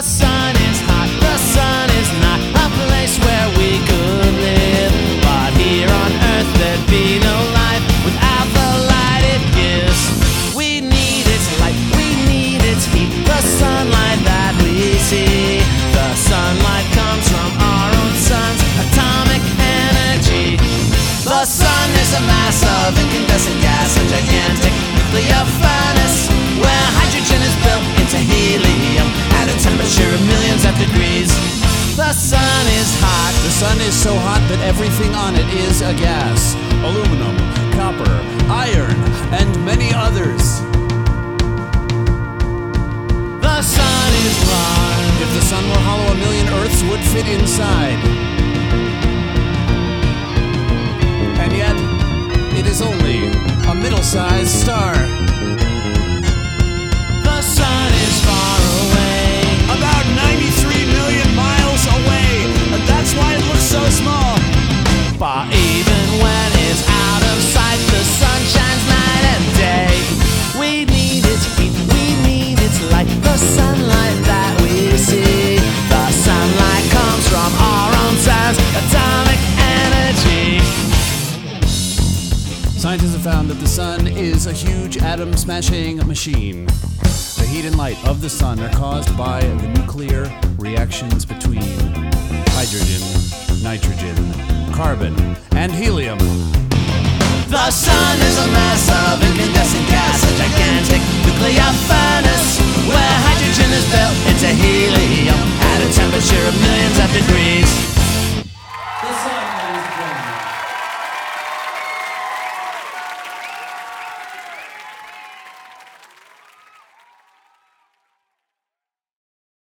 sun is hot, the sun is not a place where we could live. But here on earth there'd be no life without the light it gives. We need its light, we need its heat, the sunlight that we see. The sunlight comes from our own sun's atomic energy. The sun is a mass of incandescent gas, a gigantic nuclear furnace where hydrogen is built into helium at a temperature of millions of degrees. The sun is hot. The sun is so hot that everything on it is a gas. Aluminum, copper, iron, and many others. The sun is large. If the sun were hollow, 1,000,000 Earths would fit inside. And yet, it is only a middle-sized star. The sun is far away, About 93 million miles away, and that's why it looks so small. but even when it's out of sight, the sun shines night and day. We need its heat, we need its light, the sunlight that we see. The sunlight comes from our own sun's atomic energy. Scientists have found that the sun is a huge atom-smashing machine. The heat and light of the sun are caused by the nuclear reactions between hydrogen, nitrogen, carbon, and helium. The sun is a mass of incandescent gas, a gigantic nuclear furnace where hydrogen is built into helium at a temperature of millions of degrees.